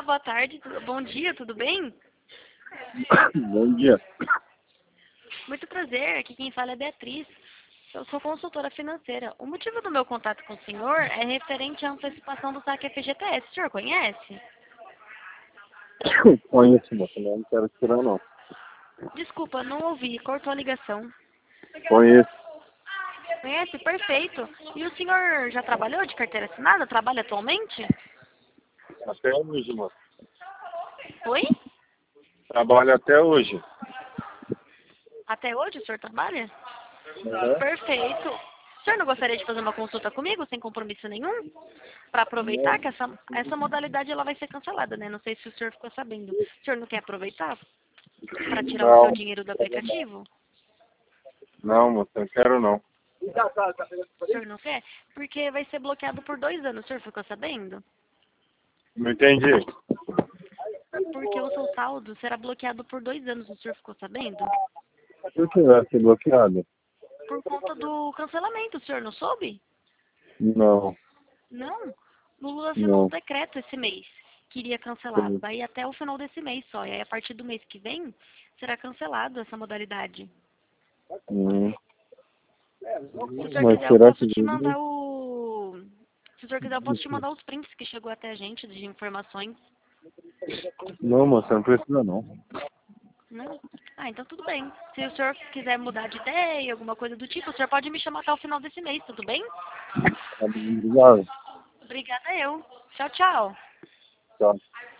boa tarde, bom dia, tudo bem? Bom dia. Muito prazer, aqui quem fala é Beatriz. Eu sou consultora financeira. O motivo do meu contato com o senhor é referente à antecipação do saque FGTS. O senhor conhece? Conheço, moça, não quero tirar não. Desculpa, não ouvi, cortou a ligação. Conheço. Conhece? Perfeito. E o senhor já trabalhou de carteira assinada? Trabalha atualmente? Até hoje, moça. Oi? Trabalho até hoje. Até hoje o senhor trabalha? Uhum. Perfeito. O senhor não gostaria de fazer uma consulta comigo sem compromisso nenhum? Para aproveitar que essa modalidade ela vai ser cancelada, né? Não sei se o senhor ficou sabendo. O senhor não quer aproveitar para tirar o seu Não, dinheiro do aplicativo? não, moça, não quero não. O senhor não quer? Porque vai ser bloqueado por 2 anos. O senhor ficou sabendo? Não entendi. Porque o seu saldo será bloqueado por 2 anos. O senhor ficou sabendo? Se eu vai ser bloqueado? Por conta do cancelamento. O senhor não soube? Não, Não. O Lula assinou um não. decreto esse mês que iria cancelar. Vai até o final desse mês só. E aí, a partir do mês que vem, será cancelado essa modalidade. Hum. Se o senhor Mas quiser, eu será posso que te mandar o... Se o senhor quiser, eu posso te mandar os prints que chegou até a gente de informações. não, moça, não precisa não. Não? Ah, então tudo bem. Se o senhor quiser mudar de ideia, alguma coisa do tipo, o senhor pode me chamar até o final desse mês, tudo bem? Tá bom, obrigado. Obrigada eu. Tchau, tchau. Tchau.